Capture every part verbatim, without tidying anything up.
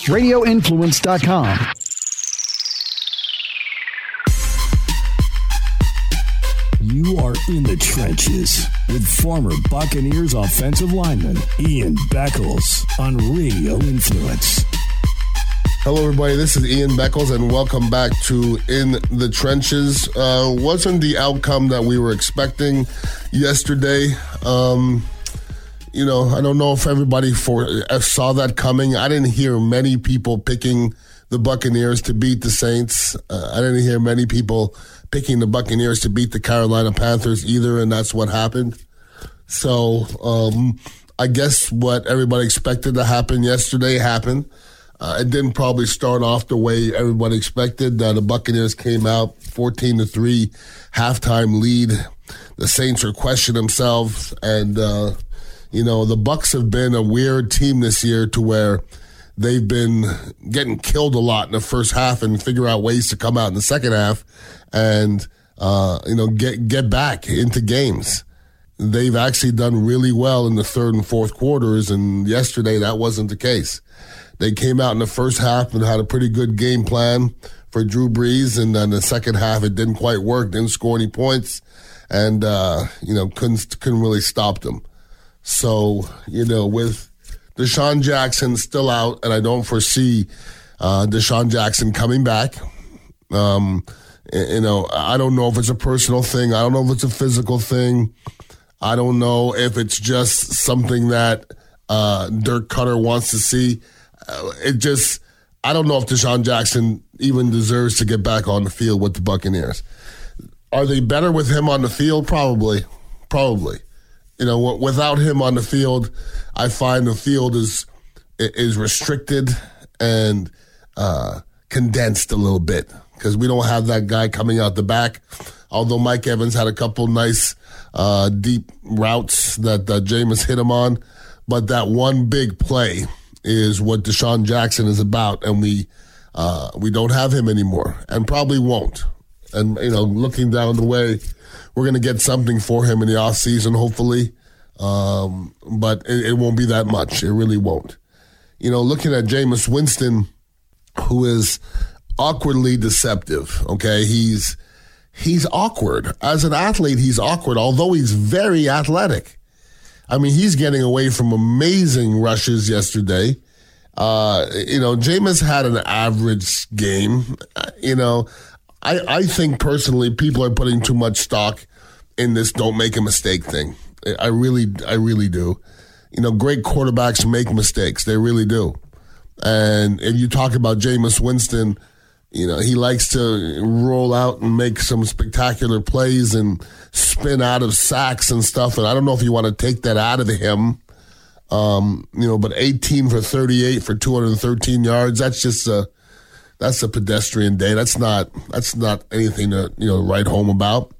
radio influence dot com. You are in the trenches with former Buccaneers offensive lineman Ian Beckles on Radio Influence. Hello, everybody. This is Ian Beckles, and welcome back to In the Trenches. Uh, wasn't the outcome that we were expecting yesterday. Um, you know, I don't know if everybody for, uh, saw that coming. I didn't hear many people picking the Buccaneers to beat the Saints. Uh, I didn't hear many people picking the Buccaneers to beat the Carolina Panthers either, and that's what happened. So um, I guess what everybody expected to happen yesterday happened. Uh, it didn't probably start off the way everybody expected. Uh, the Buccaneers came out fourteen to three, halftime lead. The Saints are questioning themselves, and uh, you know the Bucs have been a weird team this year to where they've been getting killed a lot in the first half and figure out ways to come out in the second half and, uh, you know, get, get back into games. They've actually done really well in the third and fourth quarters, and yesterday that wasn't the case. They came out in the first half and had a pretty good game plan for Drew Brees, and then the second half it didn't quite work, didn't score any points, and, uh, you know, couldn't, couldn't really stop them. So, you know, with Deshaun Jackson still out, and I don't foresee uh, Deshaun Jackson coming back. Um, you know, I don't know if it's a personal thing. I don't know if it's a physical thing. I don't know if it's just something that uh, Dirk Cutter wants to see. Uh, it just, I don't know if Deshaun Jackson even deserves to get back on the field with the Buccaneers. Are they better with him on the field? Probably. Probably. You know, without him on the field, I find the field is is restricted and uh, condensed a little bit because we don't have that guy coming out the back. Although Mike Evans had a couple nice uh, deep routes that uh, Jameis hit him on, but that one big play is what Deshaun Jackson is about, and we uh, we don't have him anymore, and probably won't. And you know, looking down the way, we're going to get something for him in the offseason, hopefully. Um, but it, it won't be that much. It really won't. You know, looking at Jameis Winston, who is awkwardly deceptive, okay? He's he's awkward. As an athlete, he's awkward, although he's very athletic. I mean, he's getting away from amazing rushes yesterday. Uh, you know, Jameis had an average game. You know, I, I think personally people are putting too much stock in this don't make a mistake thing. I really, I really do. You know, great quarterbacks make mistakes. They really do. And if you talk about Jameis Winston, you know, he likes to roll out and make some spectacular plays and spin out of sacks and stuff. And I don't know if you want to take that out of him. Um, you know, but eighteen for thirty-eight for two hundred thirteen yards, that's just a, that's a pedestrian day. That's not, that's not anything to, you know, write home about.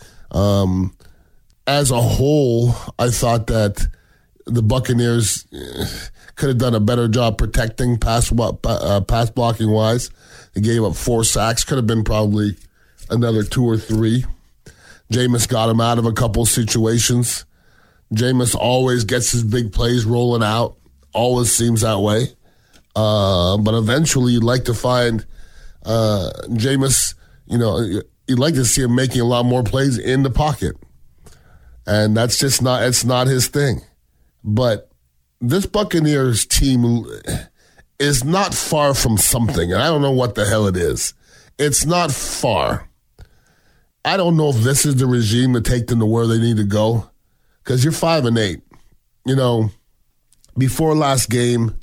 Um, as a whole, I thought that the Buccaneers could have done a better job protecting pass, uh, pass blocking wise. They gave up four sacks. Could have been probably another two or three. Jameis got him out of a couple situations. Jameis always gets his big plays rolling out. Always seems that way. Uh, but eventually you'd like to find uh, Jameis, you know, you'd like to see him making a lot more plays in the pocket. And that's just not, it's not his thing. But this Buccaneers team is not far from something. And I don't know what the hell it is. It's not far. I don't know if this is the regime to take them to where they need to go. Because you're five and eight. You know, before last game,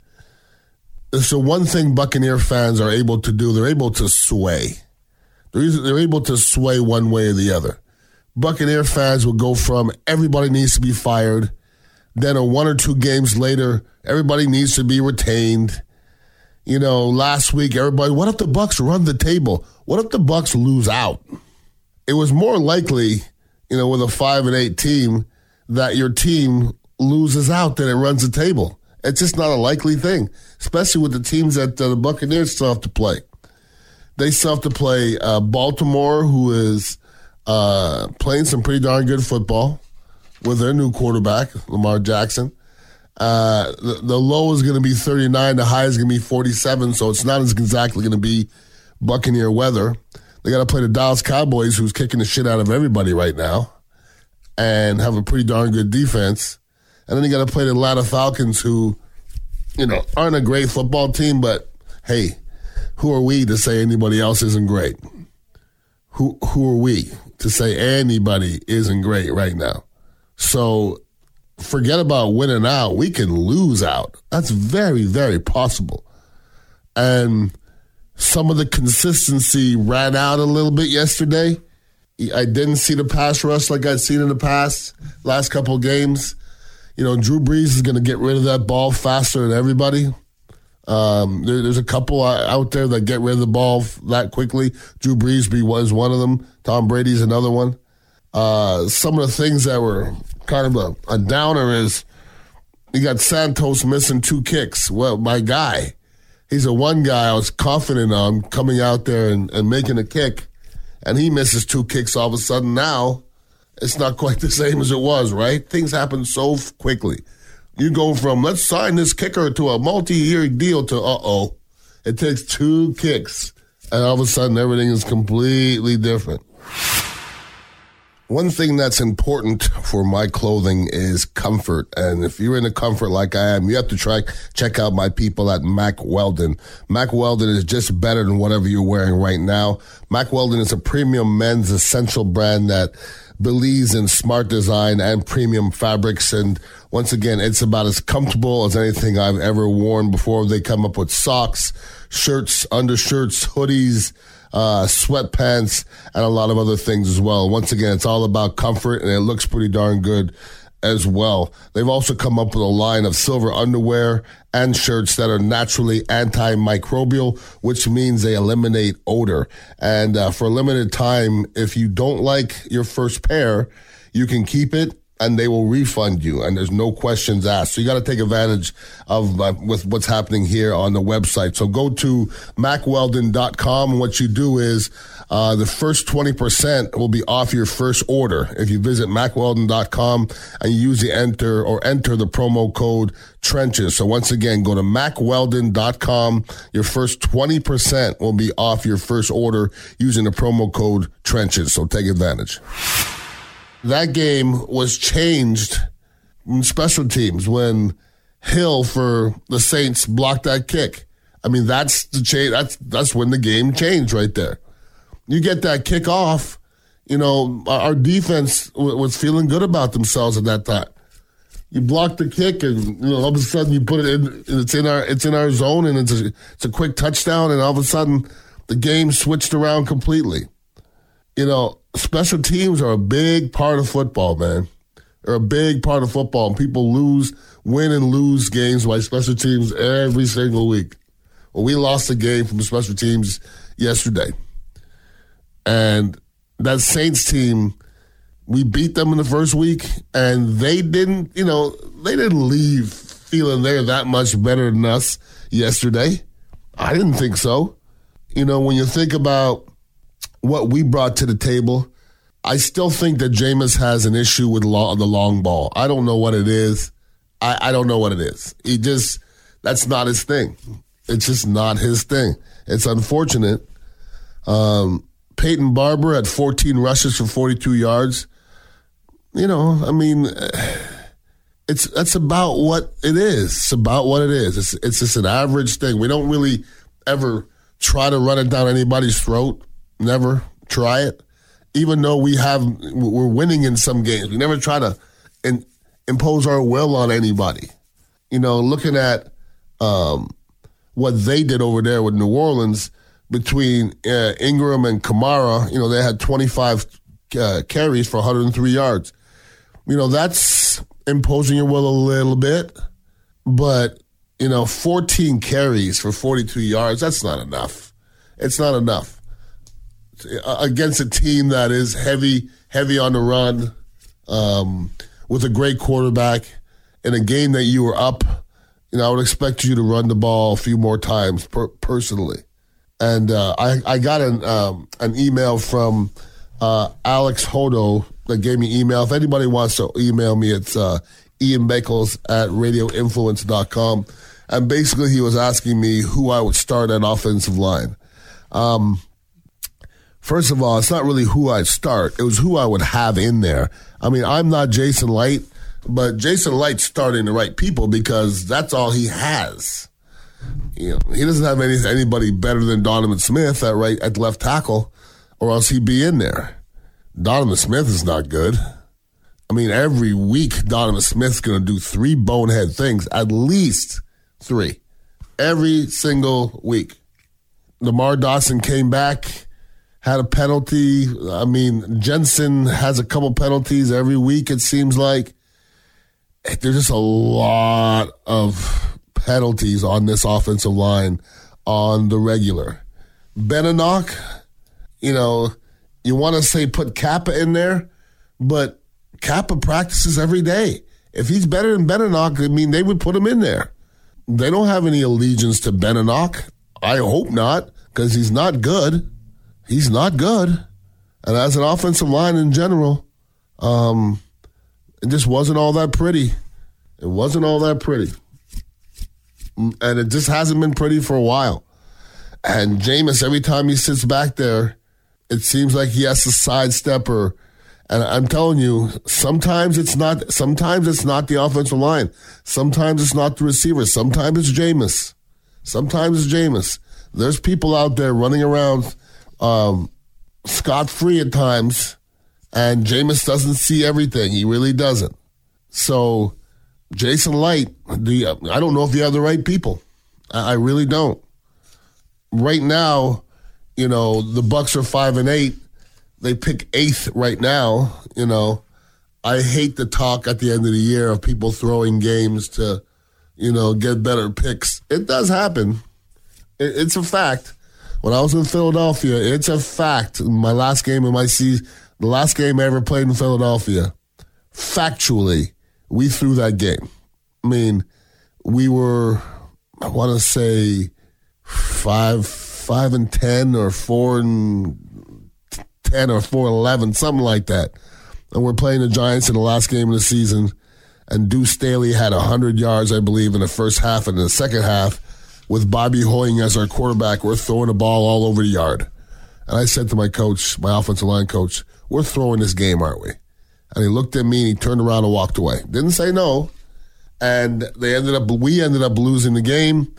so one thing Buccaneer fans are able to do, they're able to sway. They're, they're able to sway one way or the other. Buccaneer fans will go from everybody needs to be fired, then a one or two games later, everybody needs to be retained. You know, last week, everybody, what if the Bucs run the table? What if the Bucs lose out? It was more likely, you know, with a five and eight team, that your team loses out than it runs the table. It's just not a likely thing, especially with the teams that uh, the Buccaneers still have to play. They still have to play uh, Baltimore, who is uh, playing some pretty darn good football with their new quarterback, Lamar Jackson. Uh, the, the low is going to be thirty-nine. The high is going to be forty-seven. So it's not exactly going to be Buccaneer weather. They got to play the Dallas Cowboys, who's kicking the shit out of everybody right now, and have a pretty darn good defense. And then you got to play the Atlanta Falcons, who, you know, aren't a great football team, but hey, who are we to say anybody else isn't great? Who who are we to say anybody isn't great right now? So forget about winning out. We can lose out. That's very, very possible. And some of the consistency ran out a little bit yesterday. I didn't see the pass rush like I'd seen in the past last couple of games. You know, Drew Brees is going to get rid of that ball faster than everybody. Um, there, there's a couple out there that get rid of the ball that quickly. Drew Brees was one of them. Tom Brady's another one. Uh, some of the things that were kind of a, a downer is you got Santos missing two kicks. Well, my guy, he's the one guy I was confident on coming out there and, and making a kick, and he misses two kicks all of a sudden. Now it's not quite the same as it was, right? Things happen so quickly. You go from, let's sign this kicker to a multi-year deal to, uh-oh, it takes two kicks, and all of a sudden everything is completely different. One thing that's important for my clothing is comfort, and if you're into comfort like I am, you have to try check out my people at Mack Weldon. Mack Weldon is just better than whatever you're wearing right now. Mack Weldon is a premium men's essential brand that believes in smart design and premium fabrics, and once again, it's about as comfortable as anything I've ever worn before. They come up with socks, shirts, undershirts, hoodies, uh, sweatpants, and a lot of other things as well. Once again, it's all about comfort, and it looks pretty darn good as well. They've also come up with a line of silver underwear and shirts that are naturally antimicrobial, which means they eliminate odor. And uh, for a limited time, if you don't like your first pair, you can keep it and they will refund you, and there's no questions asked. So you got to take advantage of uh, with what's happening here on the website. So go to mack weldon dot com, and what you do is uh, the first twenty percent will be off your first order if you visit mack weldon dot com and you use the enter or enter the promo code Trenches. So once again, go to mack weldon dot com. Your first twenty percent will be off your first order using the promo code Trenches. So take advantage. That game was changed in special teams when Hill for the Saints blocked that kick. I mean, that's the change. That's that's when the game changed right there. You get that kick off, you know, our defense w- was feeling good about themselves at that time. You block the kick, and you know, all of a sudden you put it in. And it's in our it's in our zone, and it's a, it's a quick touchdown, and all of a sudden the game switched around completely. You know, special teams are a big part of football, man. They're a big part of football, and people lose, win and lose games by special teams every single week. Well, we lost a game from the special teams yesterday. And that Saints team, we beat them in the first week, and they didn't, you know, they didn't leave feeling they're that much better than us yesterday. I didn't think so. You know, when you think about what we brought to the table, I still think that Jameis has an issue with long, the long ball. I don't know what it is. I, I don't know what it is. He just, that's not his thing. It's just not his thing. It's unfortunate. Um, Peyton Barber at fourteen rushes for forty-two yards. You know, I mean, it's that's about what it is. It's about what it is. It's, it's just an average thing. We don't really ever try to run it down anybody's throat. Never try it. Even though we have, we're winning in some games, we never try to in, impose our will on anybody. You know, looking at um, what they did over there with New Orleans between uh, Ingram and Kamara, you know, they had twenty-five uh, carries for one hundred three yards. You know, that's imposing your will a little bit, but, you know, fourteen carries for forty-two yards, that's not enough. It's not enough. Against a team that is heavy, heavy on the run, um, with a great quarterback, in a game that you were up, you know, I would expect you to run the ball a few more times per- personally. And uh, I, I got an um, an email from uh, Alex Hodo that gave me email. If anybody wants to email me, it's uh, Ian Beckles at radio influence dot com. And basically he was asking me who I would start at offensive line. Um, first of all, it's not really who I'd start. It was who I would have in there. I mean, I'm not Jason Light, but Jason Light's starting the right people because that's all he has. You know, he doesn't have any, anybody better than Donovan Smith at right at left tackle, or else he'd be in there. Donovan Smith is not good. I mean, every week Donovan Smith's going to do three bonehead things, at least three, every single week. Lamar Dawson came back, had a penalty. I mean, Jensen has a couple penalties every week, it seems like. There's just a lot of penalties on this offensive line on the regular. Benenoch, you know, you want to say put Kappa in there, but Kappa practices every day. If he's better than Benenoch, I mean, they would put him in there. They don't have any allegiance to Benenoch. I hope not, because he's not good. He's not good. And as an offensive line in general, um, it just wasn't all that pretty. It wasn't all that pretty. And it just hasn't been pretty for a while. And Jameis, every time he sits back there, it seems like he has to sidestep her. And I'm telling you, sometimes it's not. Sometimes it's not the offensive line. Sometimes it's not the receiver. Sometimes it's Jameis. Sometimes it's Jameis. There's people out there running around um, scot-free at times, and Jameis doesn't see everything. He really doesn't. So, Jason Light, do you, I don't know if you have the right people. I, I really don't. Right now, you know, the Bucs are five and eight. They pick eighth right now. You know, I hate the talk at the end of the year of people throwing games to, you know, get better picks. It does happen. It, it's a fact. When I was in Philadelphia, it's a fact. My last game in my season, the last game I ever played in Philadelphia, factually, we threw that game. I mean, we were, I want to say, five, five and ten, or four and ten, or four and eleven, something like that. And we're playing the Giants in the last game of the season. And Deuce Staley had one hundred yards, I believe, in the first half. And in the second half, with Bobby Hoying as our quarterback, we're throwing the ball all over the yard. And I said to my coach, my offensive line coach, we're throwing this game, aren't we? And he looked at me and he turned around and walked away. Didn't say no. And they ended up, we ended up losing the game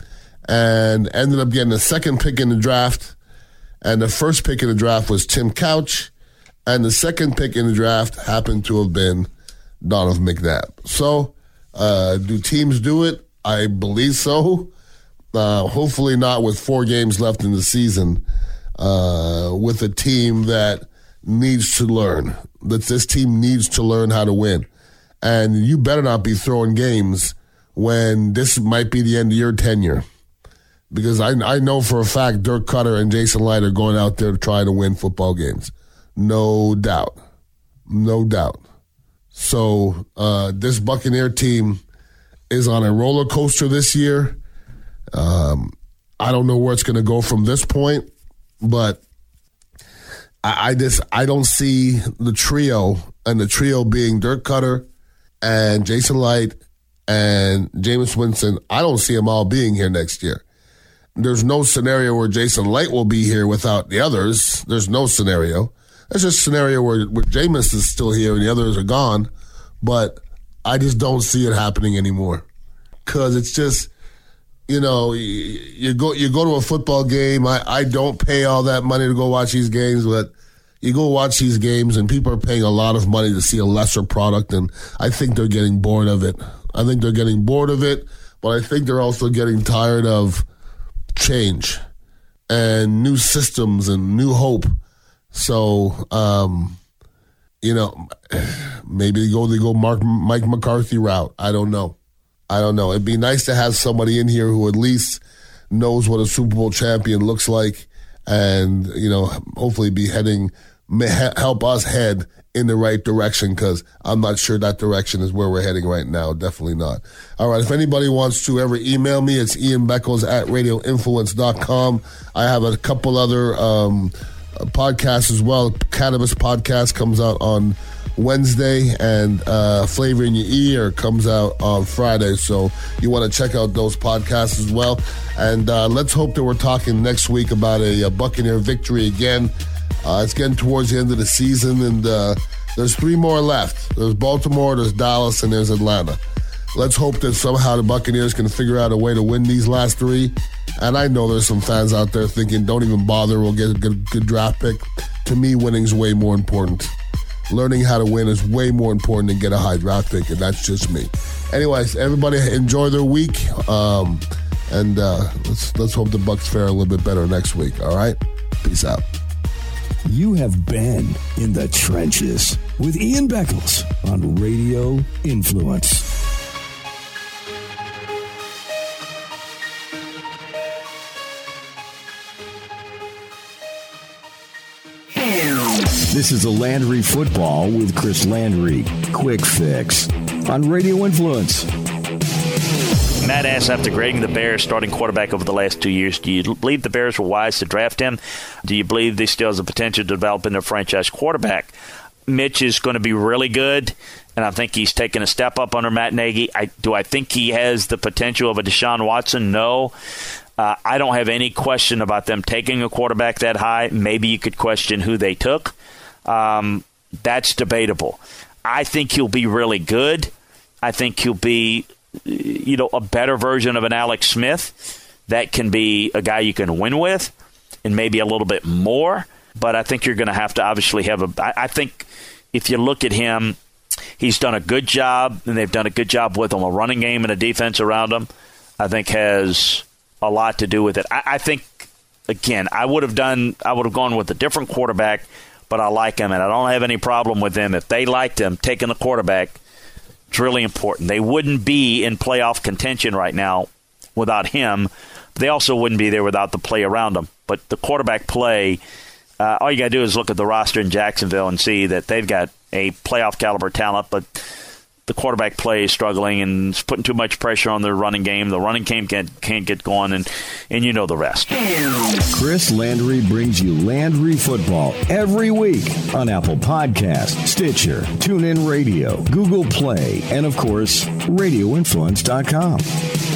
and ended up getting the second pick in the draft. And the first pick in the draft was Tim Couch. And the second pick in the draft happened to have been Donovan McNabb. So, uh, do teams do it? I believe so. Uh, hopefully not with four games left in the season, uh, with a team that needs to learn, that this team needs to learn how to win. And you better not be throwing games when this might be the end of your tenure. Because I, I know for a fact Dirk Cutter and Jason Light are going out there to try to win football games. No doubt. No doubt. So uh, this Buccaneer team is on a roller coaster this year. Um, I don't know where it's going to go from this point, but I, I just I don't see the trio, and the trio being Dirk Cutter and Jason Light and Jameis Winston. I don't see them all being here next year. There's no scenario where Jason Light will be here without the others. There's no scenario. There's just a scenario where, where Jameis is still here and the others are gone, but I just don't see it happening anymore because it's just. You know, you, you go you go to a football game. I, I don't pay all that money to go watch these games, but you go watch these games and people are paying a lot of money to see a lesser product, and I think they're getting bored of it. I think they're getting bored of it, but I think they're also getting tired of change and new systems and new hope. So, um, you know, maybe they go they go Mark Mike McCarthy route. I don't know. I don't know. It'd be nice to have somebody in here who at least knows what a Super Bowl champion looks like and, you know, hopefully be heading, help us head in the right direction because I'm not sure that direction is where we're heading right now. Definitely not. All right. If anybody wants to ever email me, it's Ian Beckles at radio influence dot com. I have a couple other um, podcasts as well. Cannabis podcast comes out on Wednesday, and uh, Flavor in Your Ear comes out on Friday. So you want to check out those podcasts as well. And uh, let's hope that we're talking next week about a, a Buccaneer victory again. Uh, it's getting towards the end of the season, and uh, there's three more left. There's Baltimore, there's Dallas, and there's Atlanta. Let's hope that somehow the Buccaneers can figure out a way to win these last three. And I know there's some fans out there thinking, don't even bother, we'll get a good, good draft pick. To me, winning's way more important. Learning how to win is way more important than get a high draft pick, and that's just me. Anyways, everybody enjoy their week, um, and uh, let's let's hope the Bucs fare a little bit better next week. All right, peace out. You have been in the trenches with Ian Beckles on Radio Influence. This is the Landry Football with Chris Landry. Quick fix on Radio Influence. Matt asked, after grading the Bears starting quarterback over the last two years, do you believe the Bears were wise to draft him? Do you believe they still has the potential to develop into a franchise quarterback? Mitch is going to be really good, and I think he's taken a step up under Matt Nagy. I, do I think he has the potential of a Deshaun Watson? No. Uh, I don't have any question about them taking a quarterback that high. Maybe you could question who they took. Um, that's debatable. I think he'll be really good. I think he'll be, you know, a better version of an Alex Smith that can be a guy you can win with, and maybe a little bit more. But I think you're going to have to obviously have a. I, I think if you look at him, he's done a good job, and they've done a good job with him. A running game and a defense around him, I think, has a lot to do with it. I, I think, again, I would have done. I would have gone with a different quarterback. But I like him, and I don't have any problem with them. If they liked him, taking the quarterback, it's really important. They wouldn't be in playoff contention right now without him. They also wouldn't be there without the play around him. But the quarterback play, uh, all you got to do is look at the roster in Jacksonville and see that they've got a playoff caliber talent, but the quarterback play is struggling and it's putting too much pressure on their running game. The running game can't, can't get going, and, and you know the rest. Chris Landry brings you Landry Football every week on Apple Podcasts, Stitcher, TuneIn Radio, Google Play, and, of course, radio influence dot com.